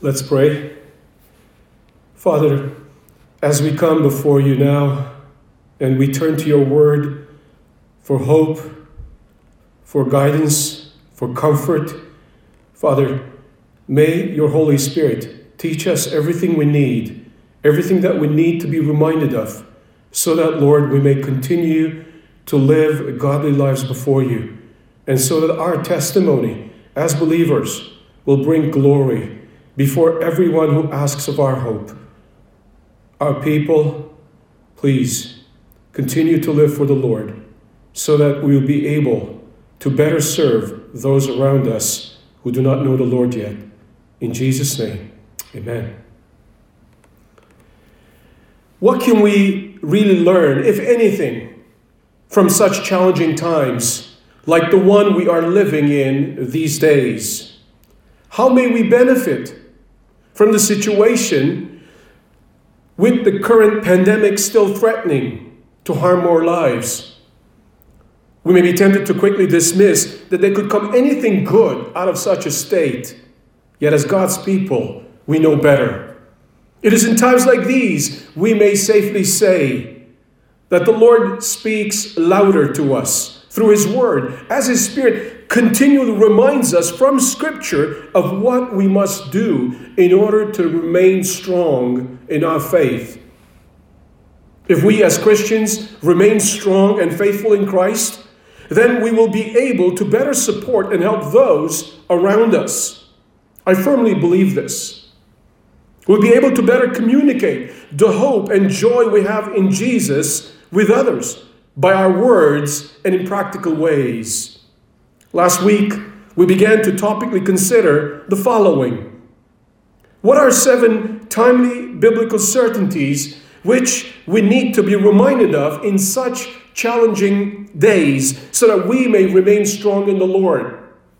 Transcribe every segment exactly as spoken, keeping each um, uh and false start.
Let's pray. Father, as we come before you now and we turn to your word for hope, for guidance, for comfort, Father, may your Holy Spirit teach us everything we need, everything that we need to be reminded of, so that, Lord, we may continue to live godly lives before you, and so that our testimony as believers will bring glory before everyone who asks of our hope. Our people, please continue to live for the Lord, so that we will be able to better serve those around us who do not know the Lord yet. In Jesus' name, amen. What can we really learn, if anything, from such challenging times like the one we are living in these days? How may we benefit from the situation with the current pandemic still threatening to harm our lives? We may be tempted to quickly dismiss that there could come anything good out of such a state. Yet as God's people, we know better. It is in times like these we may safely say that the Lord speaks louder to us through his word, as his Spirit continually reminds us from Scripture of what we must do in order to remain strong in our faith. If we as Christians remain strong and faithful in Christ, then we will be able to better support and help those around us. I firmly believe this. We'll be able to better communicate the hope and joy we have in Jesus with others by our words and in practical ways. Last week, we began to topically consider the following. What are seven timely biblical certainties which we need to be reminded of in such challenging days so that we may remain strong in the Lord?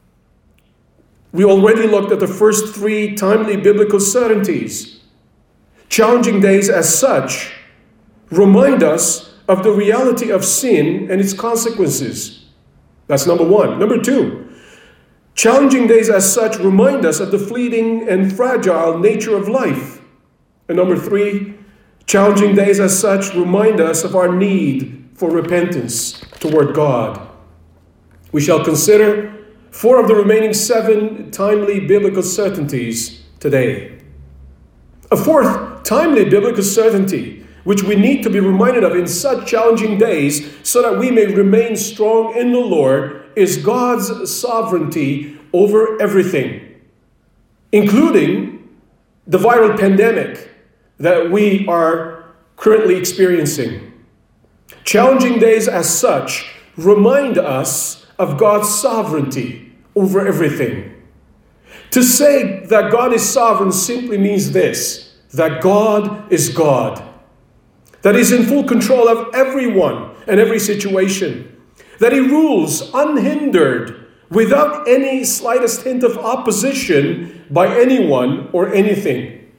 We already looked at the first three timely biblical certainties. Challenging days as such remind us of the reality of sin and its consequences. That's number one. Number two, challenging days as such remind us of the fleeting and fragile nature of life. And number three, challenging days as such remind us of our need for repentance toward God. We shall consider four of the remaining seven timely biblical certainties today. A fourth timely biblical certainty which we need to be reminded of in such challenging days so that we may remain strong in the Lord is God's sovereignty over everything, including the viral pandemic that we are currently experiencing. Challenging days as such remind us of God's sovereignty over everything. To say that God is sovereign simply means this, that God is God, that He's in full control of everyone and every situation, that He rules unhindered without any slightest hint of opposition by anyone or anything.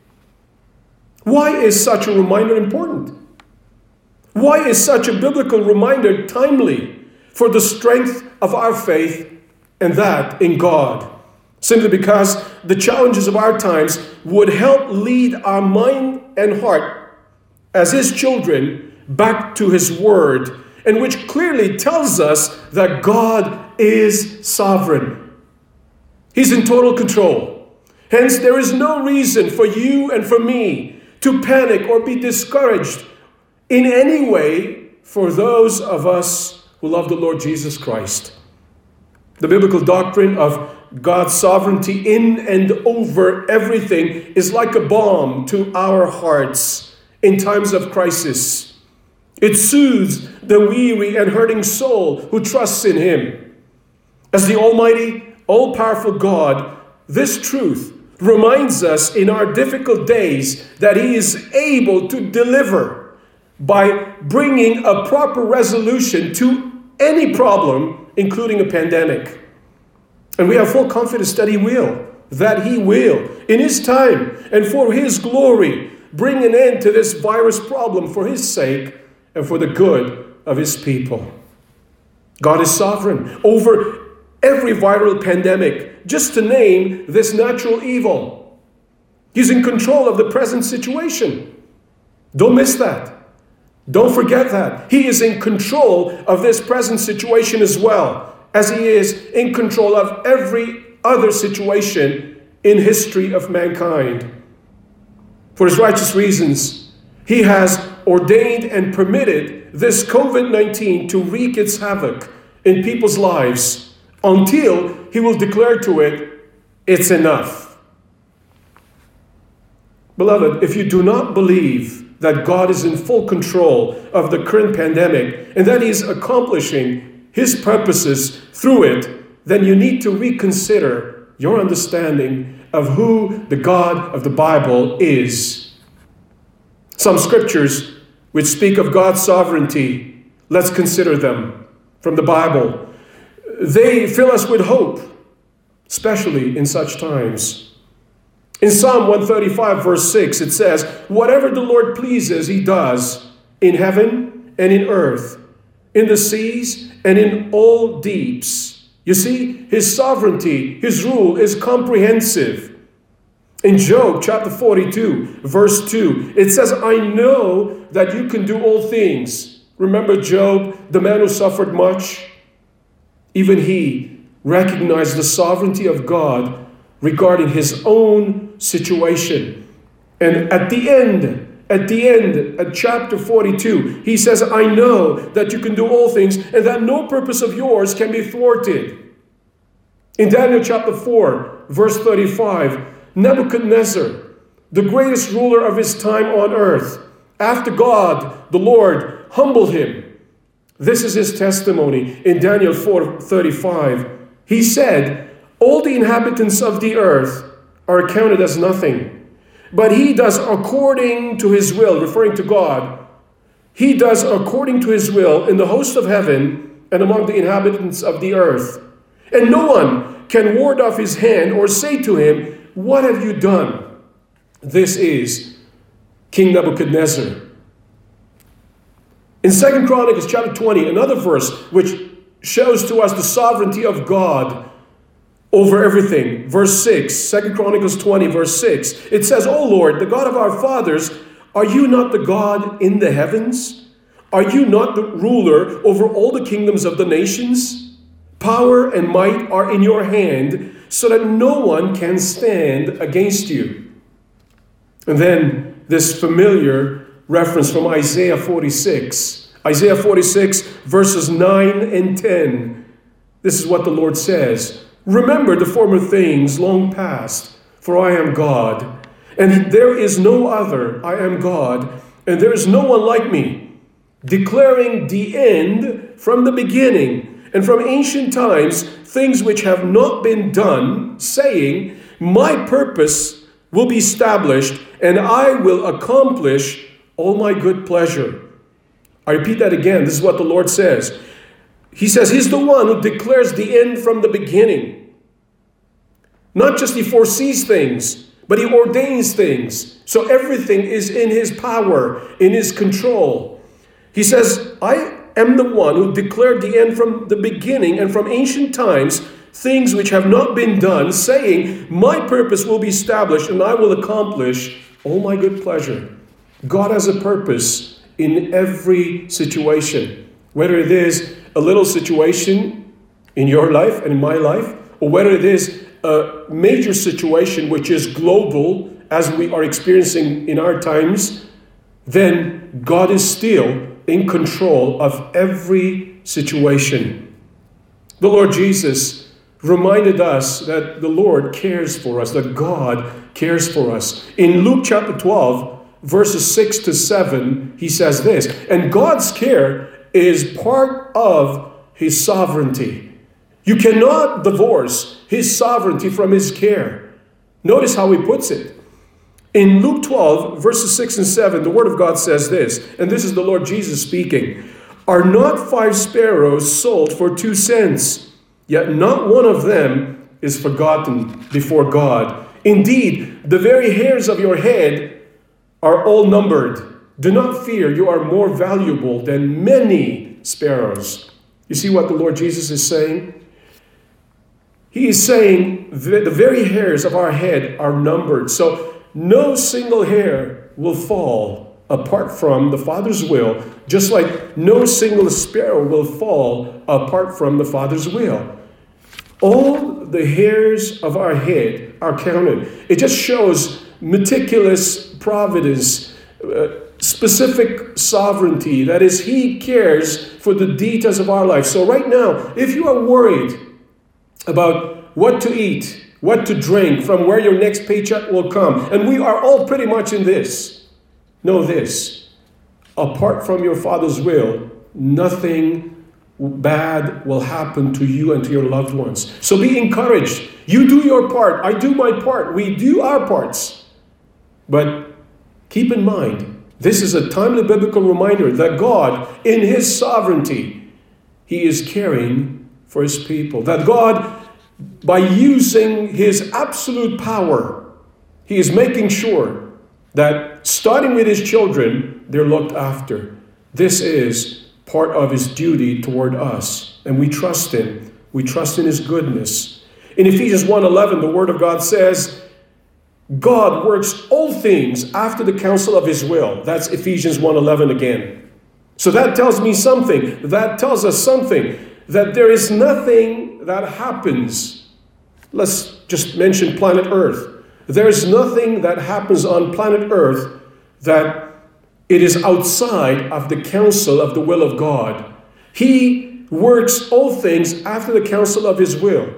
Why is such a reminder important? Why is such a biblical reminder timely for the strength of our faith and that in God? Simply because the challenges of our times would help lead our mind and heart as His children back to His Word, and which clearly tells us that God is sovereign. He's in total control. Hence, there is no reason for you and for me to panic or be discouraged in any way for those of us who love the Lord Jesus Christ. The biblical doctrine of God's sovereignty in and over everything is like a balm to our hearts in times of crisis. It soothes the weary and hurting soul who trusts in Him. As the Almighty, all-powerful God, this truth reminds us in our difficult days that He is able to deliver by bringing a proper resolution to any problem, including a pandemic. And we have full confidence that He will, that He will, in His time and for His glory, bring an end to this virus problem for His sake and for the good of His people. God is sovereign over every viral pandemic, just to name this natural evil. He's in control of the present situation. Don't miss that. Don't forget that. He is in control of this present situation as well, as he is in control of every other situation in history of mankind. For his righteous reasons, he has ordained and permitted this covid nineteen to wreak its havoc in people's lives until he will declare to it, it's enough. Beloved, if you do not believe that God is in full control of the current pandemic and that he is accomplishing his purposes through it, then you need to reconsider your understanding of who the God of the Bible is. Some scriptures which speak of God's sovereignty, let's consider them from the Bible. They fill us with hope, especially in such times. In Psalm one thirty-five, verse six, it says, whatever the Lord pleases, he does in heaven and in earth, in the seas and in all deeps. You see, his sovereignty, his rule is comprehensive. In Job chapter forty-two, verse two, it says, I know that you can do all things. Remember Job, the man who suffered much? Even he recognized the sovereignty of God regarding his own situation. And at the end, at the end, at chapter forty-two, he says, I know that you can do all things and that no purpose of yours can be thwarted. In Daniel chapter four, verse thirty-five, Nebuchadnezzar, the greatest ruler of his time on earth, after God, the Lord, humbled him. This is his testimony in Daniel four thirty-five. He said, all the inhabitants of the earth are counted as nothing, but he does according to his will, referring to God. He does according to his will in the host of heaven and among the inhabitants of the earth. And no one can ward off his hand or say to him, what have you done? This is King Nebuchadnezzar. In Second Chronicles chapter twenty, another verse which shows to us the sovereignty of God over everything. Verse six, Second Chronicles twenty, verse six. It says, O Lord, the God of our fathers, are you not the God in the heavens? Are you not the ruler over all the kingdoms of the nations? Power and might are in your hand, so that no one can stand against you. And then this familiar reference from Isaiah forty-six. Isaiah forty-six, verses nine and ten. This is what the Lord says. Remember the former things long past, for I am God, and there is no other. I am God, and there is no one like me, declaring the end from the beginning, and from ancient times, things which have not been done, saying, my purpose will be established, and I will accomplish all my good pleasure. I repeat that again. This is what the Lord says. He says he's the one who declares the end from the beginning. Not just he foresees things, but he ordains things. So everything is in his power, in his control. He says, I am the one who declared the end from the beginning and from ancient times, things which have not been done, saying, my purpose will be established and I will accomplish all my good pleasure. God has a purpose in every situation, whether it is a little situation in your life and in my life, or whether it is a major situation which is global as we are experiencing in our times, then God is still in control of every situation. The Lord Jesus reminded us that the Lord cares for us, that God cares for us. In Luke chapter twelve, verses six to seven, he says this, and God's care is part of his sovereignty. You cannot divorce his sovereignty from his care. Notice how he puts it. In Luke twelve, verses six and seven, the word of God says this, and this is the Lord Jesus speaking, are not five sparrows sold for two cents, yet not one of them is forgotten before God. Indeed, the very hairs of your head are all numbered. Do not fear, you are more valuable than many sparrows. You see what the Lord Jesus is saying? He is saying that the very hairs of our head are numbered. So no single hair will fall apart from the Father's will, just like no single sparrow will fall apart from the Father's will. All the hairs of our head are counted. It just shows meticulous providence, uh, specific sovereignty. That is, He cares for the details of our life. So right now, if you are worried about what to eat, what to drink, from where your next paycheck will come, and we are all pretty much in this, know this: apart from your Father's will, nothing bad will happen to you and to your loved ones. So be encouraged. You do your part. I do my part. We do our parts. But keep in mind, this is a timely biblical reminder that God, in His sovereignty, He is caring for His people. That God, by using His absolute power, He is making sure that, starting with His children, they're looked after. This is part of His duty toward us. And we trust Him. We trust in His goodness. In Ephesians one eleven, the Word of God says, God works all things after the counsel of His will. That's Ephesians one eleven again. So that tells me something. That tells us something. That there is nothing that happens. Let's just mention planet Earth. There is nothing that happens on planet Earth that it is outside of the counsel of the will of God. He works all things after the counsel of His will.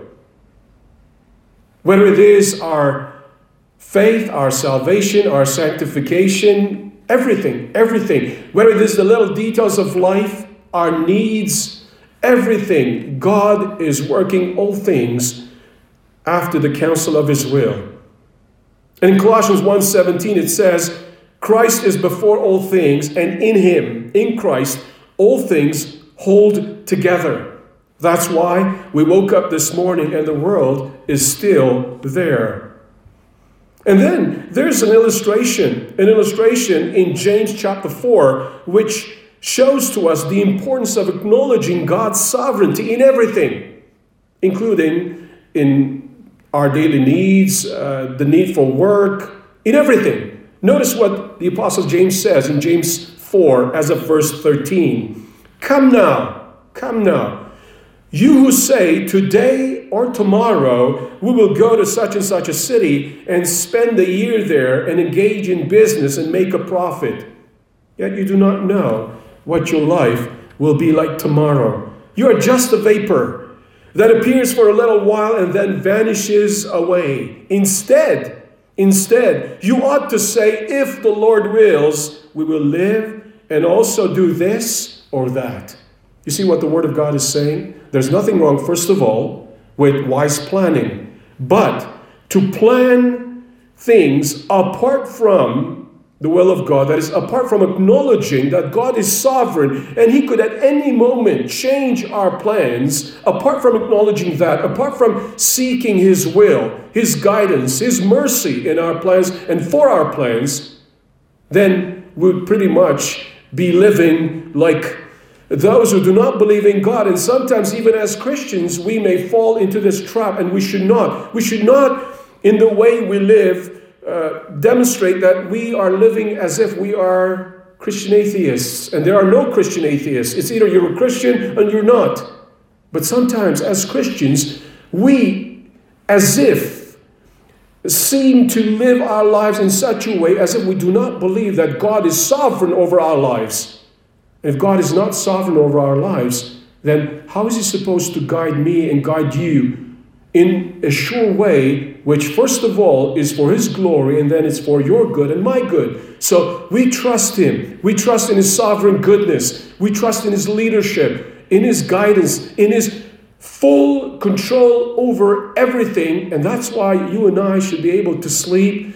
Whether it is our faith, our salvation, our sanctification, everything, everything. Whether it is the little details of life, our needs, everything. God is working all things after the counsel of His will. And in Colossians one seventeen it says, Christ is before all things, and in Him, in Christ, all things hold together. That's why we woke up this morning and the world is still there. And then there's an illustration, an illustration in James chapter four, which shows to us the importance of acknowledging God's sovereignty in everything, including in our daily needs, uh, the need for work, in everything. Notice what the Apostle James says in James four as of verse thirteen. Come now, come now, you who say today or tomorrow we will go to such and such a city and spend a year there and engage in business and make a profit. Yet you do not know what your life will be like tomorrow. You are just a vapor that appears for a little while and then vanishes away. Instead, Instead, you ought to say, if the Lord wills, we will live and also do this or that. You see what the Word of God is saying? There's nothing wrong, first of all, with wise planning. But to plan things apart from the will of God, that is, apart from acknowledging that God is sovereign and He could at any moment change our plans, apart from acknowledging that, apart from seeking His will, His guidance, His mercy in our plans and for our plans, then we'd pretty much be living like those who do not believe in God. And sometimes even as Christians, we may fall into this trap, and we should not. We should not, in the way we live, Uh, demonstrate that we are living as if we are Christian atheists. And there are no Christian atheists. It's either you're a Christian and you're not. But sometimes as Christians, we as if seem to live our lives in such a way as if we do not believe that God is sovereign over our lives. And if God is not sovereign over our lives, then how is He supposed to guide me and guide you in a sure way, which first of all is for His glory, and then it's for your good and my good? So we trust Him. We trust in His sovereign goodness. We trust in His leadership, in His guidance, in His full control over everything. And that's why you and I should be able to sleep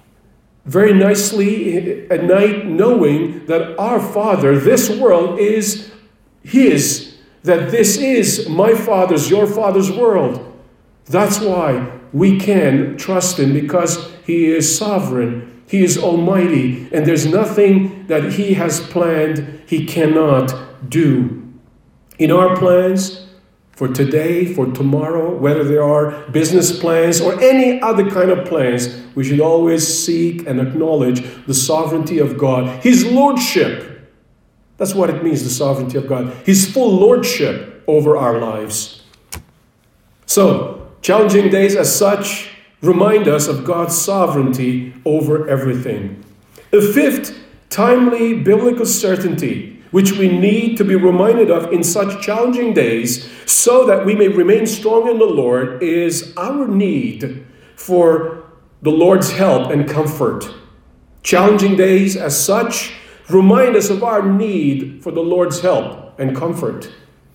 very nicely at night, knowing that our Father, this world is His, that this is my Father's, your Father's world. That's why we can trust Him, because He is sovereign, He is almighty, and there's nothing that He has planned He cannot do. In our plans for today, for tomorrow, whether there are business plans or any other kind of plans, we should always seek and acknowledge the sovereignty of God, His lordship. That's what it means, the sovereignty of God. His full lordship over our lives. So, challenging days as such remind us of God's sovereignty over everything. The fifth, timely biblical certainty, which we need to be reminded of in such challenging days so that we may remain strong in the Lord, is our need for the Lord's help and comfort. Challenging days as such remind us of our need for the Lord's help and comfort.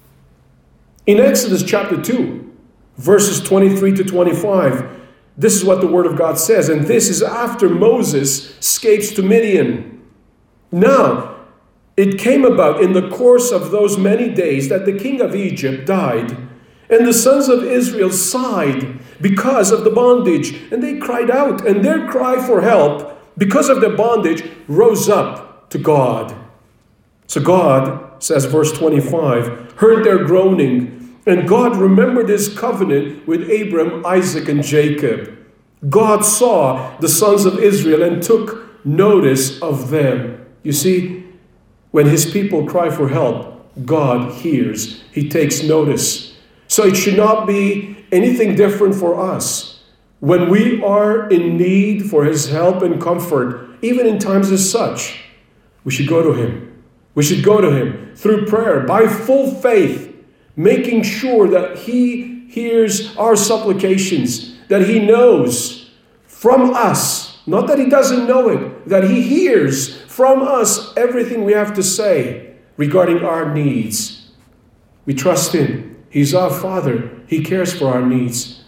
In Exodus chapter two, verses twenty-three to twenty-five, this is what the Word of God says, and this is after Moses escapes to Midian. Now, it came about in the course of those many days that the king of Egypt died, and the sons of Israel sighed because of the bondage, and they cried out, and their cry for help because of their bondage rose up to God. So God, says verse twenty-five, heard their groaning, and God remembered His covenant with Abram, Isaac, and Jacob. God saw the sons of Israel and took notice of them. You see, when His people cry for help, God hears. He takes notice. So it should not be anything different for us. When we are in need for His help and comfort, even in times as such, we should go to Him. We should go to Him through prayer, by full faith, making sure that He hears our supplications, that He knows from us, not that He doesn't know it, that He hears from us everything we have to say regarding our needs. We trust Him. He's our Father. He cares for our needs.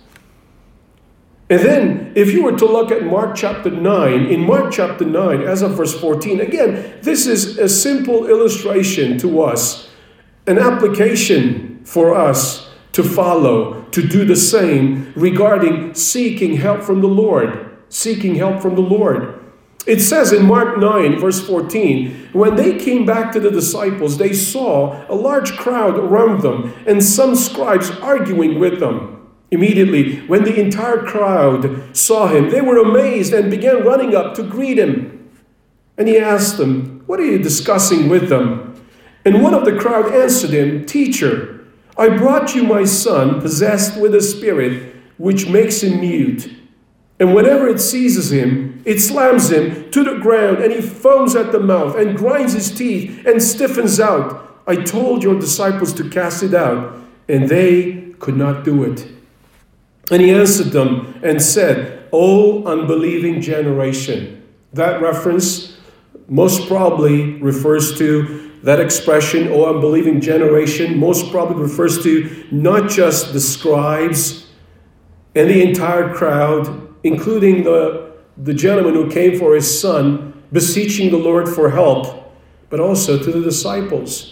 And then, if you were to look at Mark chapter nine, in Mark chapter nine, as of verse fourteen, again, this is a simple illustration to us, an application for us to follow, to do the same regarding seeking help from the Lord. Seeking help from the Lord. It says in Mark nine, verse fourteen, when they came back to the disciples, they saw a large crowd around them and some scribes arguing with them. Immediately, when the entire crowd saw Him, they were amazed and began running up to greet Him. And He asked them, "What are you discussing with them?" And one of the crowd answered Him, "Teacher, I brought you my son possessed with a spirit which makes him mute. And whenever it seizes him, it slams him to the ground, and he foams at the mouth and grinds his teeth and stiffens out. I told your disciples to cast it out, and they could not do it." And He answered them and said, "O unbelieving generation." That reference most probably refers to that expression, "O unbelieving generation," most probably refers to not just the scribes and the entire crowd, including the, the gentleman who came for his son, beseeching the Lord for help, but also to the disciples.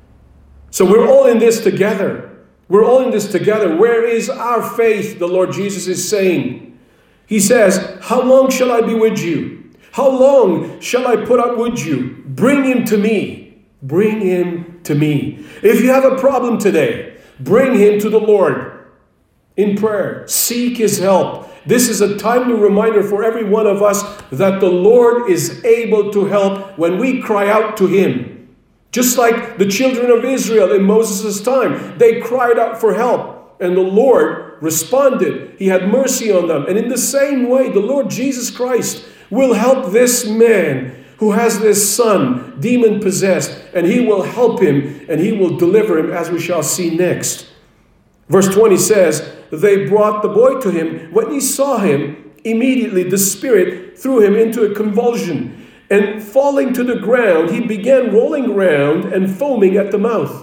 So we're all in this together. We're all in this together. Where is our faith? The Lord Jesus is saying. He says, "How long shall I be with you? How long shall I put up with you? Bring him to me. Bring him to me." If you have a problem today, bring him to the Lord in prayer. Seek His help. This is a timely reminder for every one of us that the Lord is able to help when we cry out to Him. Just like the children of Israel in Moses' time, they cried out for help, and the Lord responded. He had mercy on them. And in the same way, the Lord Jesus Christ will help this man who has this son demon-possessed, and He will help him, and He will deliver him, as we shall see next. Verse twenty says, "They brought the boy to Him. When He saw him, immediately the spirit threw him into a convulsion. And falling to the ground, he began rolling around and foaming at the mouth.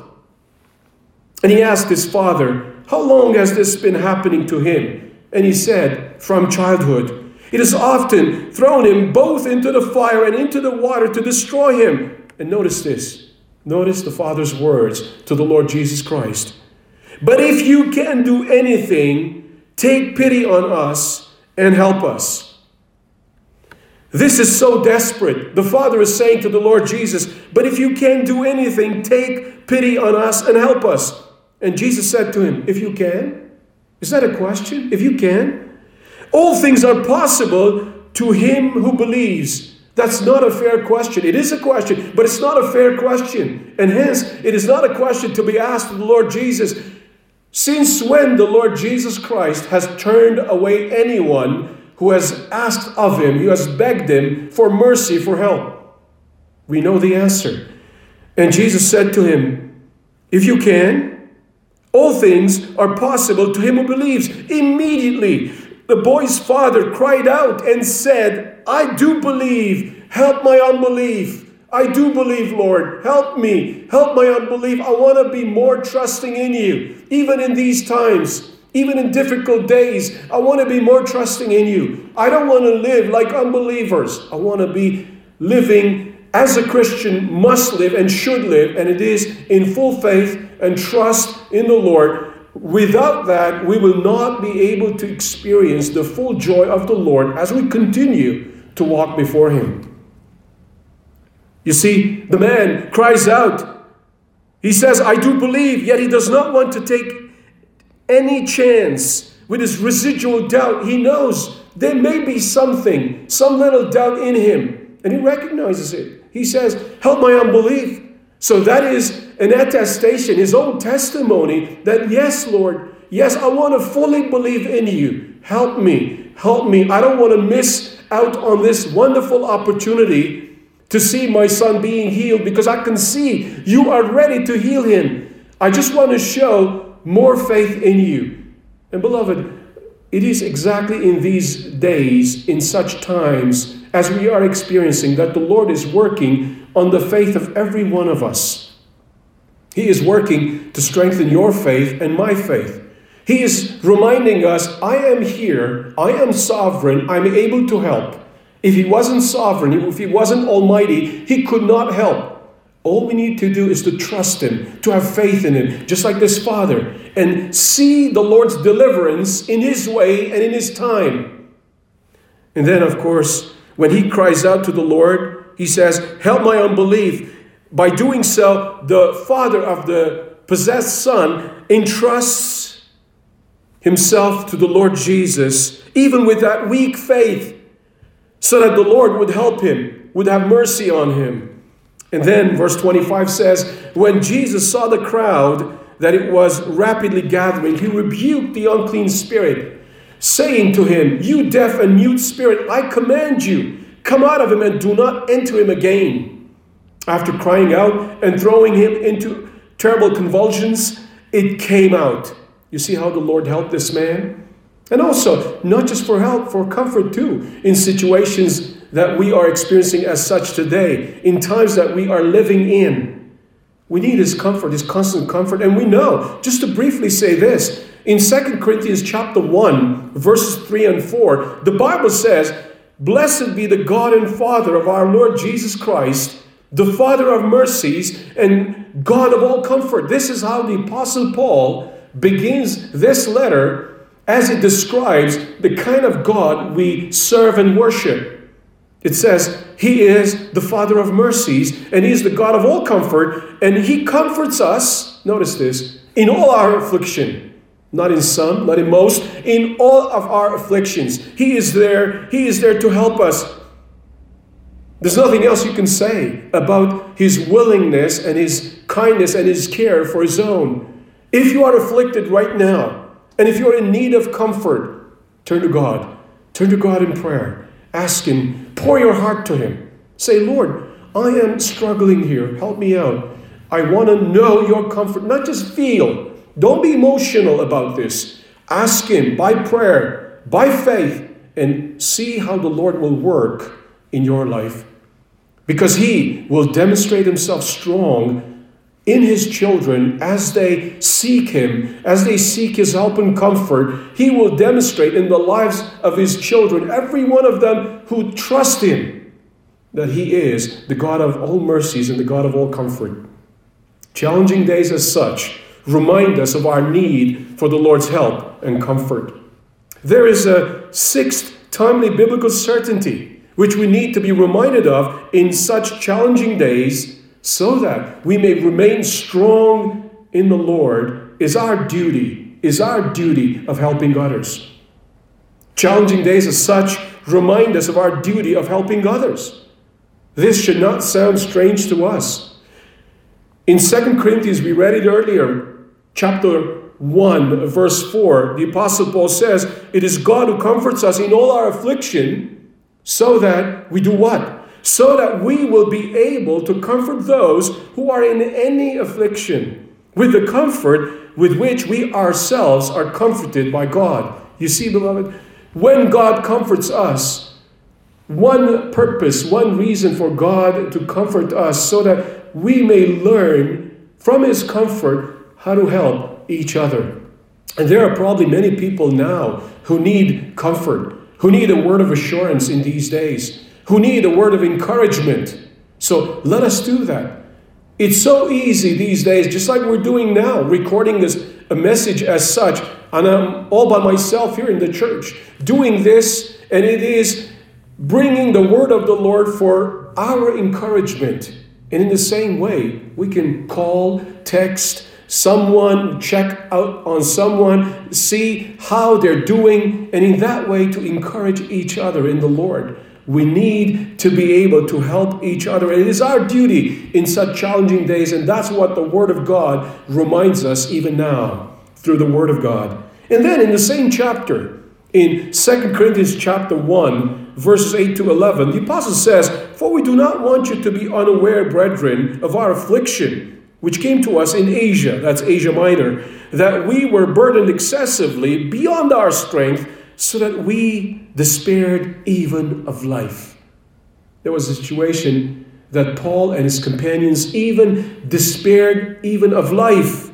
And he asked his father, 'How long has this been happening to him?' And he said, 'From childhood. It has often thrown him both into the fire and into the water to destroy him.'" And notice this. Notice the Father's words to the Lord Jesus Christ. "But if you can do anything, take pity on us and help us." This is so desperate. The Father is saying to the Lord Jesus, "But if you can do anything, take pity on us and help us." And Jesus said to him, if you can. Is that a question? If you can. All things are possible to him who believes. That's not a fair question. It is a question, but it's not a fair question. And hence, it is not a question to be asked of the Lord Jesus. Since when the Lord Jesus Christ has turned away anyone who has asked of him, who has begged him for mercy, for help? We know the answer. And Jesus said to him, if you can, all things are possible to him who believes. Immediately, the boy's father cried out and said, I do believe. Help my unbelief. I do believe, Lord. Help me. Help my unbelief. I want to be more trusting in you. Even in these times, even in difficult days, I want to be more trusting in you. I don't want to live like unbelievers. I want to be living as a Christian must live and should live, and it is in full faith and trust in the Lord. Without that, we will not be able to experience the full joy of the Lord as we continue to walk before him. You see, the man cries out. He says, I do believe, yet he does not want to take any chance with his residual doubt. He knows there may be something, some little doubt in him, and he recognizes it. He says, help my unbelief. So that is an attestation, his own testimony that, yes, Lord, yes, I want to fully believe in you. Help me, help me. I don't want to miss out on this wonderful opportunity to see my son being healed, because I can see you are ready to heal him. I just want to show more faith in you. And beloved, it is exactly in these days, in such times as we are experiencing, that the Lord is working on the faith of every one of us. He is working to strengthen your faith and my faith. He is reminding us, I am here, I am sovereign, I'm able to help. If he wasn't sovereign, if he wasn't almighty, he could not help. All we need to do is to trust him, to have faith in him, just like this father, and see the Lord's deliverance in his way and in his time. And then, of course, when he cries out to the Lord, he says, help my unbelief. By doing so, the father of the possessed son entrusts himself to the Lord Jesus, even with that weak faith, so that the Lord would help him, would have mercy on him. And then verse twenty-five says, when Jesus saw the crowd, that it was rapidly gathering, he rebuked the unclean spirit, saying to him, you deaf and mute spirit, I command you, come out of him and do not enter him again. After crying out and throwing him into terrible convulsions, it came out. You see how the Lord helped this man? And also, not just for help, for comfort too, in situations that we are experiencing as such today, in times that we are living in. We need his comfort, his constant comfort. And we know, just to briefly say this, in Second Corinthians chapter one, verses three and four, the Bible says, blessed be the God and Father of our Lord Jesus Christ, the Father of mercies and God of all comfort. This is how the Apostle Paul begins this letter, as it describes the kind of God we serve and worship. It says, he is the Father of mercies, and he is the God of all comfort, and he comforts us, notice this, in all our affliction. Not in some, not in most, in all of our afflictions. He is there, he is there to help us. There's nothing else you can say about his willingness and his kindness and his care for his own. If you are afflicted right now, and if you're in need of comfort, turn to God. Turn to God in prayer. Ask him. Pour your heart to him. Say, Lord, I am struggling here. Help me out. I want to know your comfort, not just feel. Don't be emotional about this. Ask him by prayer, by faith, and see how the Lord will work in your life. Because he will demonstrate himself strong in his children as they seek him, as they seek his help and comfort. He will demonstrate in the lives of his children, every one of them who trust him, that he is the God of all mercies and the God of all comfort. Challenging days as such remind us of our need for the Lord's help and comfort. There is a sixth timely biblical certainty which we need to be reminded of in such challenging days, so that we may remain strong in the Lord is our duty, is our duty of helping others. Challenging days as such remind us of our duty of helping others. This should not sound strange to us. In Second Corinthians, we read it earlier, chapter one, verse four, the Apostle Paul says, "It is God who comforts us in all our affliction, so that we do what? So that we will be able to comfort those who are in any affliction, with the comfort with which we ourselves are comforted by God." You see, beloved, when God comforts us, one purpose, one reason for God to comfort us, so that we may learn from His comfort how to help each other. And there are probably many people now who need comfort, who need a word of assurance in these days, who need a word of encouragement. So let us do that. It's so easy these days, just like we're doing now, recording this a message as such, and I'm all by myself here in the church, doing this, and it is bringing the word of the Lord for our encouragement. And in the same way, we can call, text someone, check out on someone, see how they're doing, and in that way to encourage each other in the Lord. We need to be able to help each other. It is our duty in such challenging days, and that's what the Word of God reminds us even now through the Word of God. And then in the same chapter, in Second Corinthians chapter one, verses eight to eleven, the apostle says, "For we do not want you to be unaware, brethren, of our affliction, which came to us in Asia," that's Asia Minor, "that we were burdened excessively beyond our strength, so that we despaired even of life." There was a situation that Paul and his companions even despaired even of life.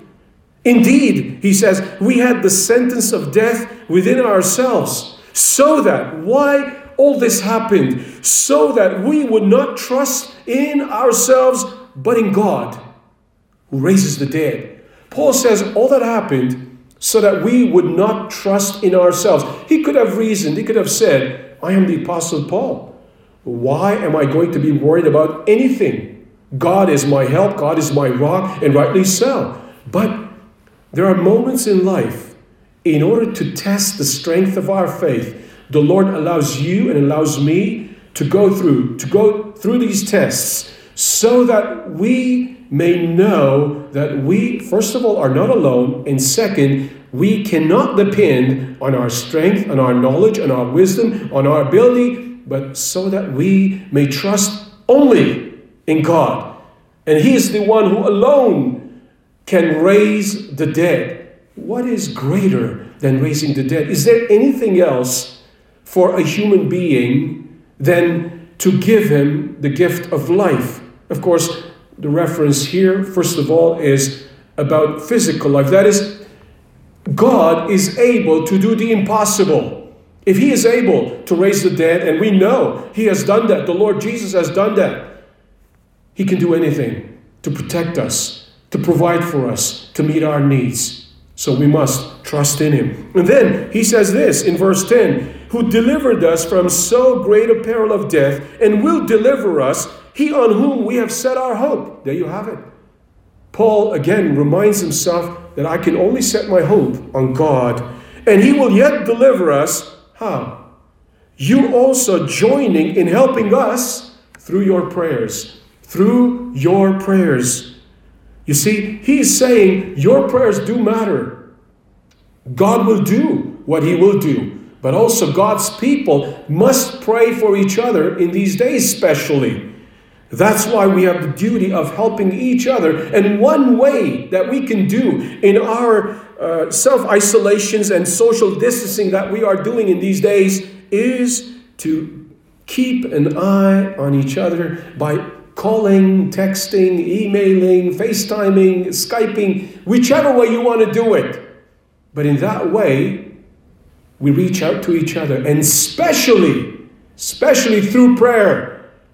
Indeed, he says, we had the sentence of death within ourselves, so that, why all this happened? So that we would not trust in ourselves, but in God, who raises the dead. Paul says all that happened so that we would not trust in ourselves. He could have reasoned, he could have said, "I am the Apostle Paul. Why am I going to be worried about anything? God is my help, God is my rock," and rightly so. But there are moments in life, in order to test the strength of our faith, the Lord allows you and allows me to go through, to go through these tests, so that we may know that we, first of all, are not alone, and second, we cannot depend on our strength, on our knowledge, on our wisdom, on our ability, but so that we may trust only in God. And He is the one who alone can raise the dead. What is greater than raising the dead? Is there anything else for a human being than to give him the gift of life? Of course, the reference here, first of all, is about physical life. That is, God is able to do the impossible. If He is able to raise the dead, and we know He has done that, the Lord Jesus has done that, He can do anything to protect us, to provide for us, to meet our needs. So we must trust in Him. And then He says this in verse ten, "Who delivered us from so great a peril of death, and will deliver us, He on whom we have set our hope." There you have it. Paul again reminds himself that I can only set my hope on God, and He will yet deliver us. How? You also joining in helping us through your prayers. Through your prayers. You see, He is saying your prayers do matter. God will do what He will do. But also God's people must pray for each other in these days especially. That's why we have the duty of helping each other. And one way that we can do in our uh, self-isolations and social distancing that we are doing in these days is to keep an eye on each other by calling, texting, emailing, FaceTiming, Skyping, whichever way you want to do it. But in that way, we reach out to each other, and especially, especially through prayer.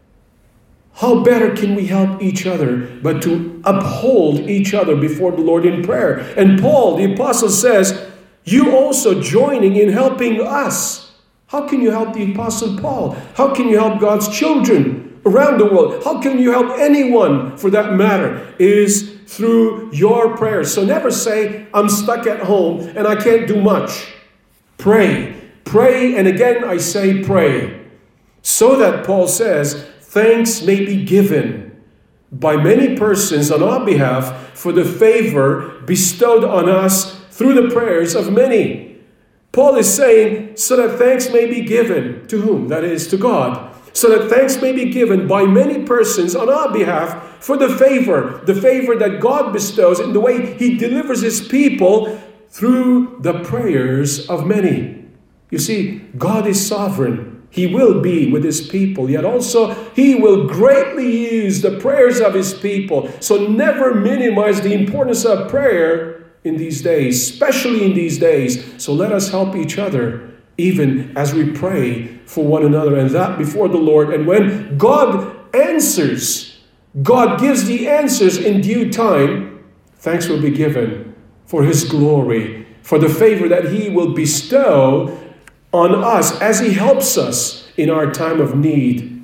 How better can we help each other but to uphold each other before the Lord in prayer? And Paul, the apostle, says, you also joining in helping us. How can you help the apostle Paul? How can you help God's children around the world? How can you help anyone for that matter? Is through your prayers. So never say, I'm stuck at home and I can't do much. Pray. Pray, and again I say pray. So that, Paul says, thanks may be given by many persons on our behalf for the favor bestowed on us through the prayers of many. Paul is saying, so that thanks may be given. To whom? That is, to God. So that thanks may be given by many persons on our behalf for the favor, the favor that God bestows in the way He delivers His people through the prayers of many. You see, God is sovereign. He will be with His people, yet also He will greatly use the prayers of His people. So never minimize the importance of prayer in these days, especially in these days. So let us help each other, even as we pray for one another, and that before the Lord. And when God answers, God gives the answers in due time, thanks will be given for His glory, for the favor that He will bestow on us as He helps us in our time of need.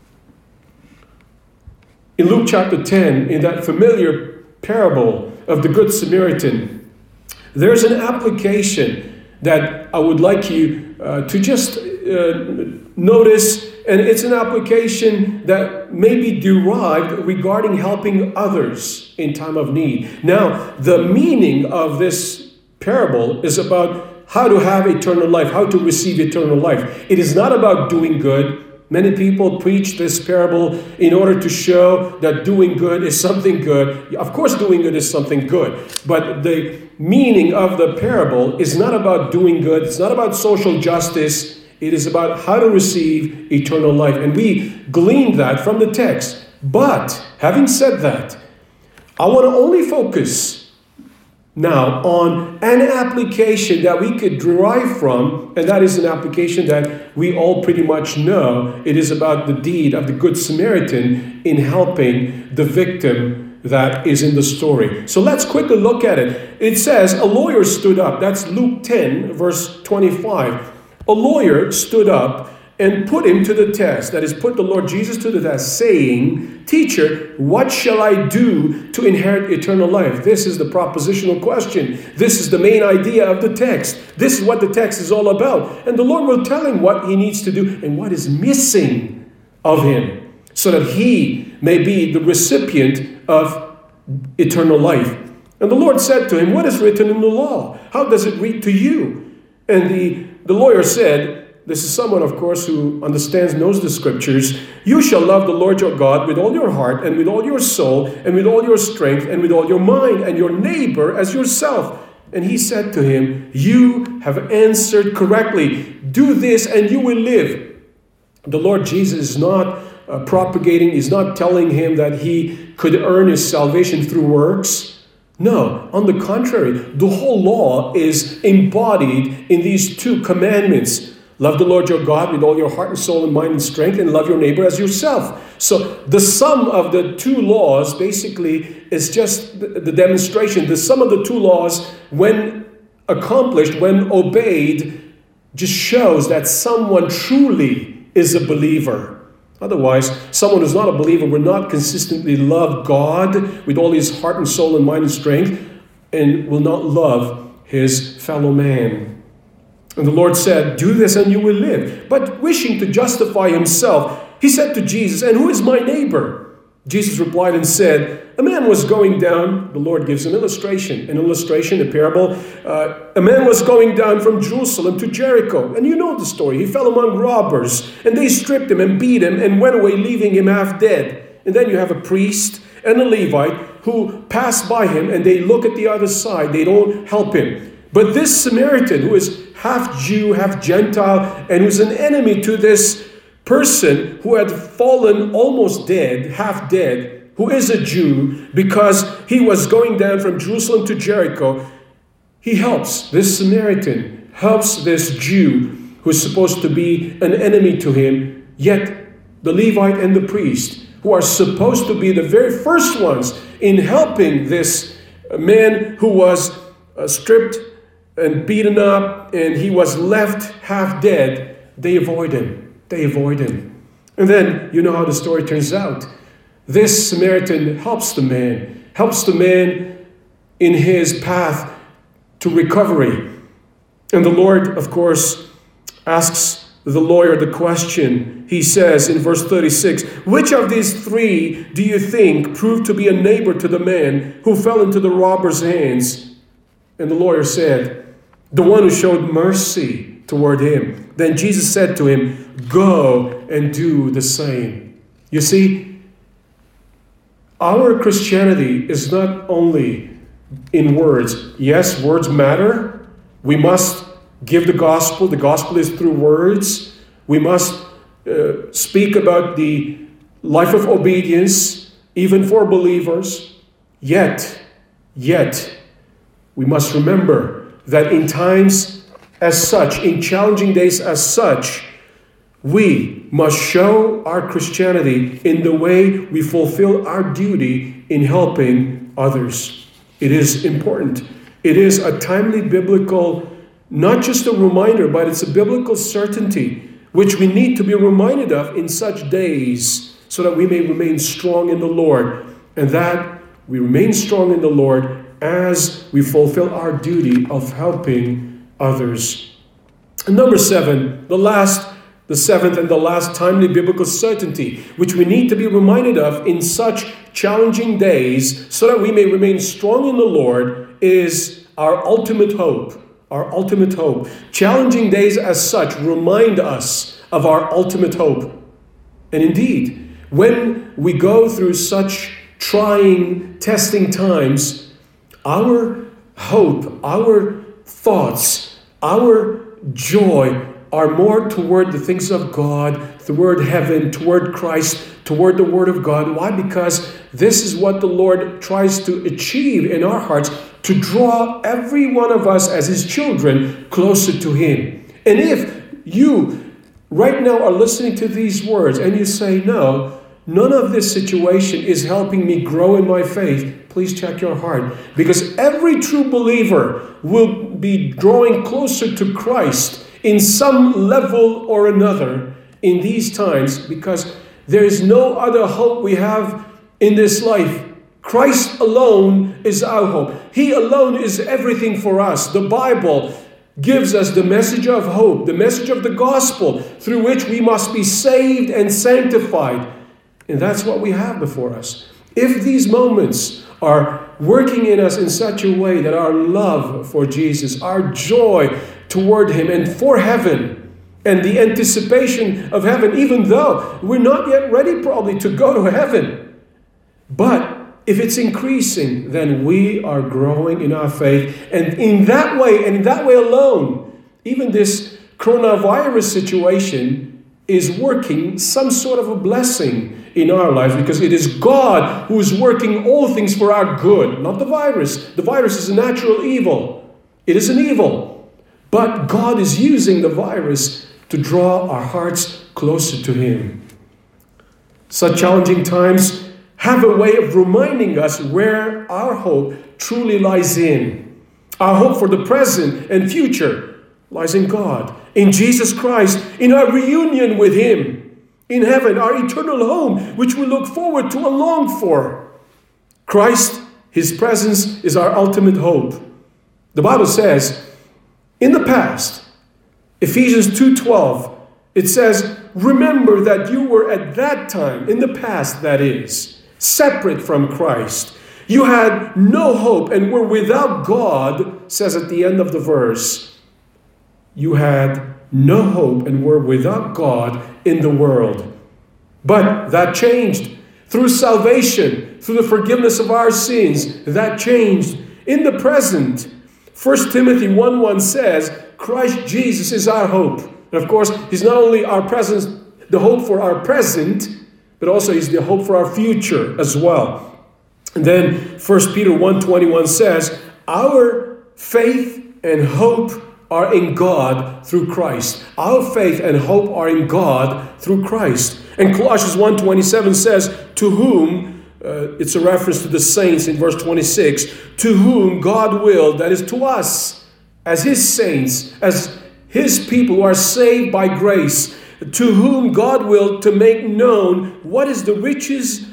In Luke chapter ten, in that familiar parable of the Good Samaritan, there's an application that I would like you uh, to just uh, notice, and it's an application that may be derived regarding helping others in time of need. Now, the meaning of this parable is about how to have eternal life, how to receive eternal life. It is not about doing good. Many people preach this parable in order to show that doing good is something good. Of course, doing good is something good. But the meaning of the parable is not about doing good. It's not about social justice. It is about how to receive eternal life. And we gleaned that from the text. But having said that, I want to only focus now on an application that we could derive from, and that is an application that we all pretty much know. It is about the deed of the Good Samaritan in helping the victim that is in the story. So let's quickly look at it. It says, a lawyer stood up. That's Luke ten, verse twenty-five. A lawyer stood up and put him to the test. That is, put the Lord Jesus to the test, saying, Teacher, what shall I do to inherit eternal life? This is the propositional question. This is the main idea of the text. This is what the text is all about. And the Lord will tell him what he needs to do and what is missing of him, so that he may be the recipient of eternal life. And the Lord said to him, what is written in the law? How does it read to you? And the, the lawyer said, this is someone, of course, who understands, knows the scriptures. You shall love the Lord your God with all your heart and with all your soul and with all your strength and with all your mind, and your neighbor as yourself. And he said to him, you have answered correctly. Do this and you will live. The Lord Jesus is not uh, propagating, is not telling him that he could earn his salvation through works. No, on the contrary, the whole law is embodied in these two commandments. Love the Lord your God with all your heart and soul and mind and strength, and love your neighbor as yourself. So the sum of the two laws basically is just the, the demonstration. The sum of the two laws, when accomplished, when obeyed, just shows that someone truly is a believer. Otherwise, someone who's not a believer will not consistently love God with all his heart and soul and mind and strength, and will not love his fellow man. And the Lord said, do this and you will live. But wishing to justify himself, he said to Jesus, and who is my neighbor? Jesus replied and said, a man was going down. The Lord gives an illustration, an illustration, a parable. Uh, a man was going down from Jerusalem to Jericho. And you know the story. He fell among robbers, and they stripped him and beat him and went away, leaving him half dead. And then you have a priest and a Levite who pass by him, and they look at the other side. They don't help him. But this Samaritan, who is half Jew, half Gentile, and who's an enemy to this person who had fallen almost dead, half dead, who is a Jew, because he was going down from Jerusalem to Jericho, he helps, this Samaritan helps this Jew who's supposed to be an enemy to him, yet the Levite and the priest, who are supposed to be the very first ones in helping this man who was uh, stripped and beaten up, and he was left half dead, they avoid him. They avoid him. And then, you know how the story turns out. This Samaritan helps the man. helps the man in his path to recovery. And the Lord, of course, asks the lawyer the question. He says in verse thirty-six, which of these three do you think proved to be a neighbor to the man who fell into the robber's hands? And the lawyer said, the one who showed mercy toward him. Then Jesus said to him, go and do the same. You see, our Christianity is not only in words. Yes, words matter. We must give the gospel. The gospel is through words. We must uh, speak about the life of obedience, even for believers. Yet, yet, we must remember that in times as such, in challenging days as such, we must show our Christianity in the way we fulfill our duty in helping others. It is important. It is a timely biblical, not just a reminder, but it's a biblical certainty which we need to be reminded of in such days so that we may remain strong in the Lord, and that we remain strong in the Lord as we fulfill our duty of helping others. And number seven, the last, the seventh and the last timely biblical certainty, which we need to be reminded of in such challenging days so that we may remain strong in the Lord, is our ultimate hope. Our ultimate hope. Challenging days as such remind us of our ultimate hope. And indeed, when we go through such trying, testing times, our hope, our thoughts, our joy are more toward the things of God, toward heaven, toward Christ, toward the Word of God. Why? Because this is what the Lord tries to achieve in our hearts, to draw every one of us as His children closer to Him. And if you right now are listening to these words and you say, no, none of this situation is helping me grow in my faith, please check your heart. Because every true believer will be drawing closer to Christ in some level or another in these times, because there is no other hope we have in this life. Christ alone is our hope. He alone is everything for us. The Bible gives us the message of hope, the message of the gospel through which we must be saved and sanctified. And that's what we have before us. If these moments are working in us in such a way that our love for Jesus, our joy toward Him and for heaven, and the anticipation of heaven, even though we're not yet ready probably to go to heaven, but if it's increasing, then we are growing in our faith. And in that way, and in that way alone, even this coronavirus situation is working some sort of a blessing in our lives, because it is God who is working all things for our good, not the virus. The virus is a natural evil. It is an evil. But God is using the virus to draw our hearts closer to Him. Such challenging times have a way of reminding us where our hope truly lies in. Our hope for the present and future lies in God, in Jesus Christ, in our reunion with Him, in heaven, our eternal home, which we look forward to and long for. Christ, His presence, is our ultimate hope. The Bible says, in the past, Ephesians two twelve, it says, remember that you were at that time, in the past that is, separate from Christ. You had no hope and were without God, says at the end of the verse. You had no hope and were without God in the world. But that changed. Through salvation, through the forgiveness of our sins, that changed. In the present, First Timothy one one says, Christ Jesus is our hope. And of course, He's not only our present, the hope for our present, but also He's the hope for our future as well. And then First Peter one twenty-one says, our faith and hope are in God through Christ. Our faith and hope are in God through Christ. And Colossians one twenty-seven says, to whom, uh, it's a reference to the saints in verse twenty-six, to whom God willed, that is to us, as His saints, as His people who are saved by grace, to whom God willed to make known what is the riches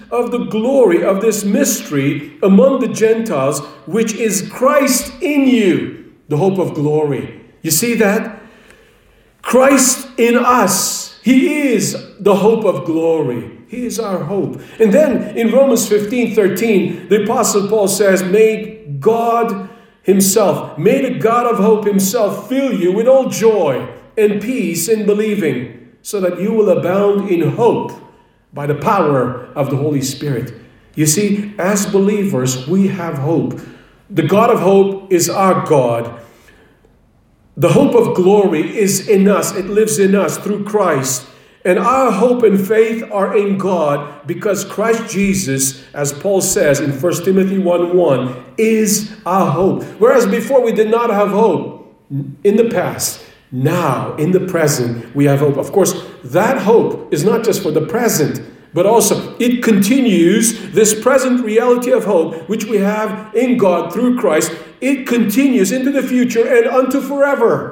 of the glory of this mystery among the Gentiles, which is Christ in you, the hope of glory. You see that? Christ in us. He is the hope of glory. He is our hope. And then in Romans fifteen thirteen, the Apostle Paul says, may God himself, may the God of hope himself fill you with all joy and peace in believing, so that you will abound in hope by the power of the Holy Spirit. You see, as believers, we have hope. The God of hope is our God. The hope of glory is in us. It lives in us through Christ. And our hope and faith are in God because Christ Jesus, as Paul says in First Timothy one one, is our hope. Whereas before we did not have hope in the past, now in the present we have hope. Of course, that hope is not just for the present, but also it continues, this present reality of hope, which we have in God through Christ, it continues into the future and unto forever.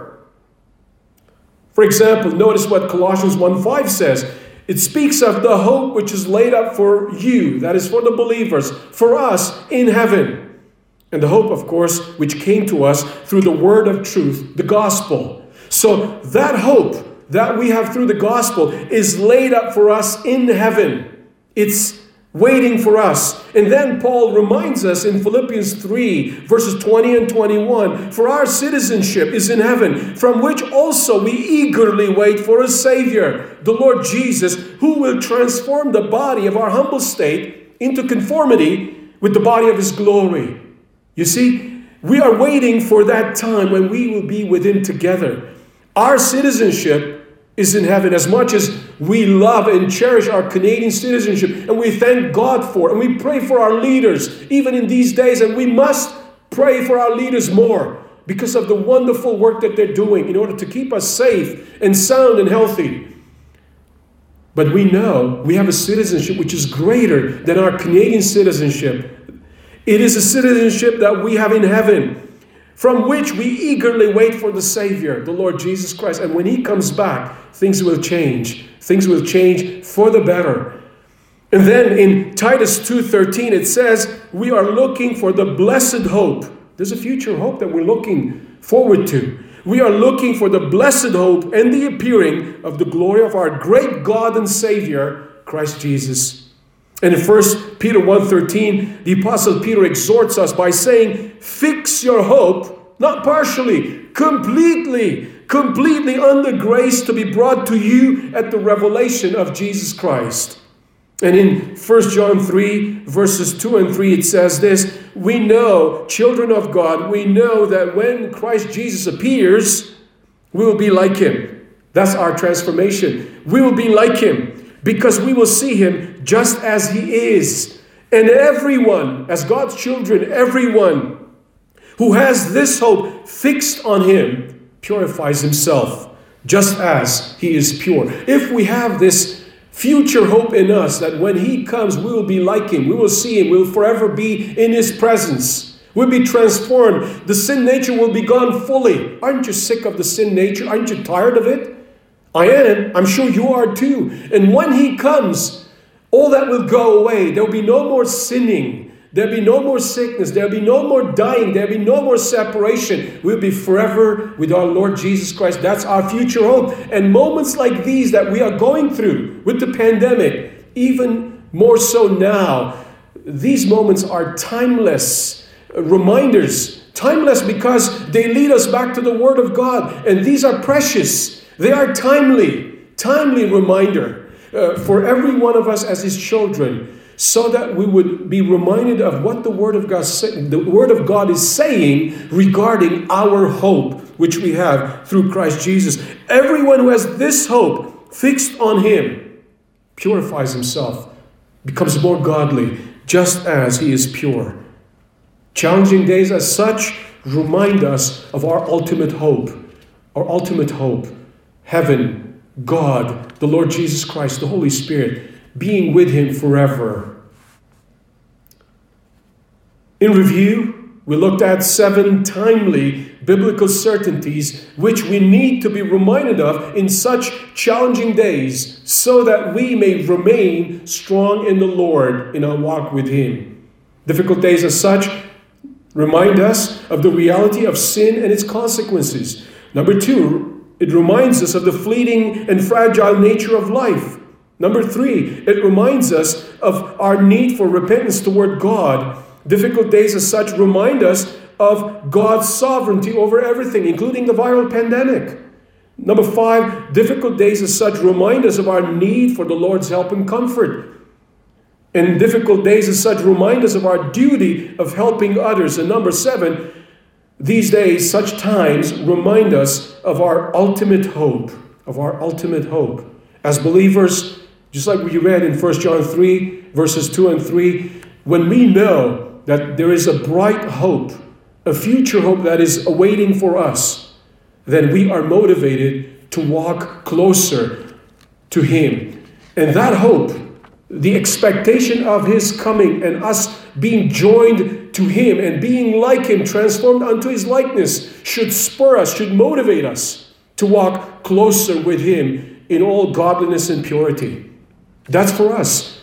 For example, notice what Colossians one five says. It speaks of the hope which is laid up for you, that is for the believers, for us in heaven. And the hope, of course, which came to us through the word of truth, the gospel. So that hope that we have through the gospel is laid up for us in heaven. It's waiting for us. And then Paul reminds us in Philippians three, verses twenty and twenty-one, for our citizenship is in heaven, from which also we eagerly wait for a Savior, the Lord Jesus, who will transform the body of our humble state into conformity with the body of his glory. You see, we are waiting for that time when we will be with him together. Our citizenship is in heaven. As much as we love and cherish our Canadian citizenship, and we thank God for it, and we pray for our leaders, even in these days, and we must pray for our leaders more because of the wonderful work that they're doing in order to keep us safe and sound and healthy. But we know we have a citizenship which is greater than our Canadian citizenship. It is a citizenship that we have in heaven, from which we eagerly wait for the Savior, the Lord Jesus Christ. And when he comes back, things will change. Things will change for the better. And then in Titus two thirteen, it says, we are looking for the blessed hope. There's a future hope that we're looking forward to. We are looking for the blessed hope and the appearing of the glory of our great God and Savior, Christ Jesus. And in First Peter one thirteen, the Apostle Peter exhorts us by saying, fix your hope, not partially, completely, completely on the grace to be brought to you at the revelation of Jesus Christ. And in First John three, verses two and three, it says this, we know, children of God, we know that when Christ Jesus appears, we will be like him. That's our transformation. We will be like him, because we will see him just as he is. And everyone, as God's children, everyone who has this hope fixed on him purifies himself, just as he is pure. If we have this future hope in us that when he comes, we will be like him, we will see him, we will forever be in his presence. We'll be transformed. The sin nature will be gone fully. Aren't you sick of the sin nature? Aren't you tired of it? I am. I'm sure you are too. And when he comes, all that will go away. There will be no more sinning. There will be no more sickness. There will be no more dying. There will be no more separation. We'll be forever with our Lord Jesus Christ. That's our future hope. And moments like these that we are going through with the pandemic, even more so now, these moments are timeless reminders. Timeless because they lead us back to the Word of God. And these are precious. They are timely, timely reminder uh, for every one of us as his children, so that we would be reminded of what the Word of God say, the Word of God is saying regarding our hope, which we have through Christ Jesus. Everyone who has this hope fixed on him purifies himself, becomes more godly, just as he is pure. Challenging days as such remind us of our ultimate hope, our ultimate hope. Heaven, God, the Lord Jesus Christ, the Holy Spirit, being with him forever. In review, we looked at seven timely biblical certainties which we need to be reminded of in such challenging days so that we may remain strong in the Lord in our walk with Him. Difficult days as such remind us of the reality of sin and its consequences. Number two, it reminds us of the fleeting and fragile nature of life. Number three, it reminds us of our need for repentance toward God. Difficult days as such remind us of God's sovereignty over everything, including the viral pandemic. Number five, difficult days as such remind us of our need for the Lord's help and comfort. And difficult days as such remind us of our duty of helping others. And number seven, these days, such times remind us of our ultimate hope, of our ultimate hope. As believers, just like we read in First John three, verses two and three, when we know that there is a bright hope, a future hope that is awaiting for us, then we are motivated to walk closer to Him. And that hope, the expectation of His coming and us being joined to Him and being like Him, transformed unto His likeness, should spur us, should motivate us to walk closer with Him in all godliness and purity. That's for us,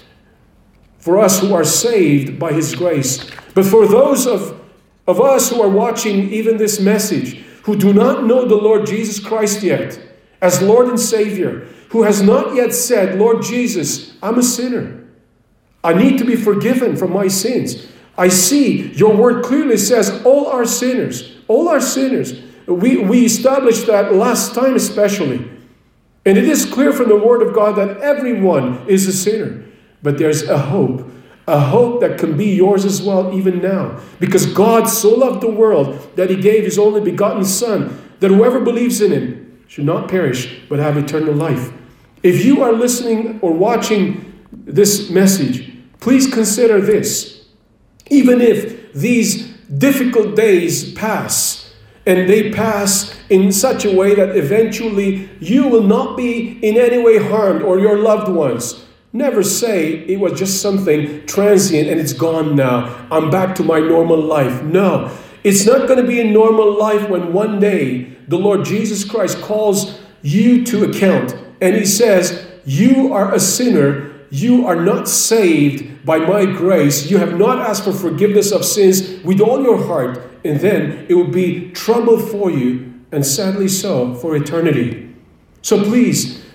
for us who are saved by His grace. But for those of, of us who are watching even this message, who do not know the Lord Jesus Christ yet as Lord and Savior, who has not yet said, Lord Jesus, I'm a sinner. I need to be forgiven from my sins. I see your word clearly says all are sinners. All are sinners. We, we established that last time especially. And it is clear from the word of God that everyone is a sinner. But there's a hope. A hope that can be yours as well even now. Because God so loved the world that He gave His only begotten Son, that whoever believes in Him should not perish but have eternal life. If you are listening or watching this message, please consider this. Even if these difficult days pass, and they pass in such a way that eventually you will not be in any way harmed or your loved ones, never say it was just something transient and it's gone now. I'm back to my normal life. No, it's not going to be a normal life when one day the Lord Jesus Christ calls you to account. And He says, you are a sinner. You are not saved by my grace. You have not asked for forgiveness of sins with all your heart. And then it will be trouble for you, and sadly so, for eternity. So please,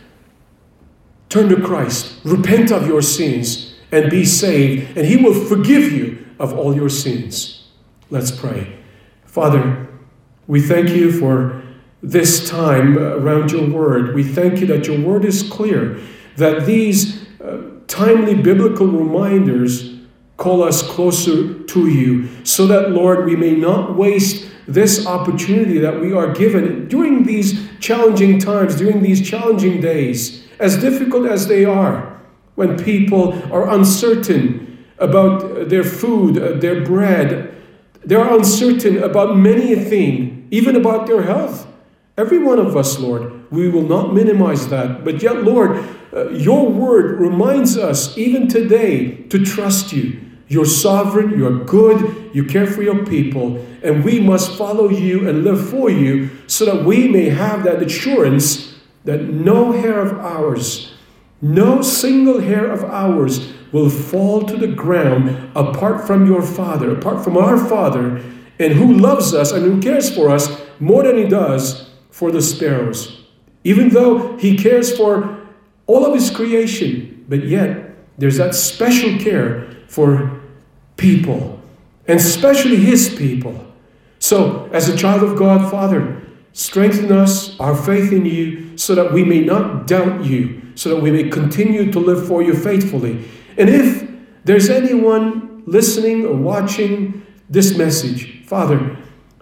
turn to Christ. Repent of your sins and be saved. And He will forgive you of all your sins. Let's pray. Father, we thank You for this time around Your word. We thank You that Your word is clear, that these uh, timely biblical reminders call us closer to You, so that, Lord, we may not waste this opportunity that we are given during these challenging times, during these challenging days, as difficult as they are, when people are uncertain about their food, their bread. They're uncertain about many a thing, even about their health. Every one of us, Lord, we will not minimize that. But yet, Lord, uh, Your word reminds us even today to trust You. You're sovereign, You're good, You care for Your people, and we must follow You and live for You so that we may have that assurance that no hair of ours, no single hair of ours will fall to the ground apart from Your Father, apart from our Father, and who loves us and who cares for us more than He does for the sparrows. Even though He cares for all of His creation, but yet there's that special care for people, and especially His people. So, as a child of God, Father, strengthen us, our faith in You, so that we may not doubt You, so that we may continue to live for You faithfully. And if there's anyone listening or watching this message, Father,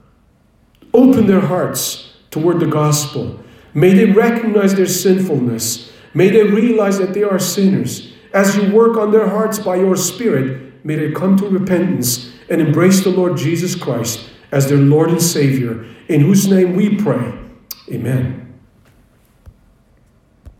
open their hearts toward the gospel. May they recognize their sinfulness. May they realize that they are sinners. As You work on their hearts by Your Spirit, may they come to repentance and embrace the Lord Jesus Christ as their Lord and Savior, in whose name we pray. Amen.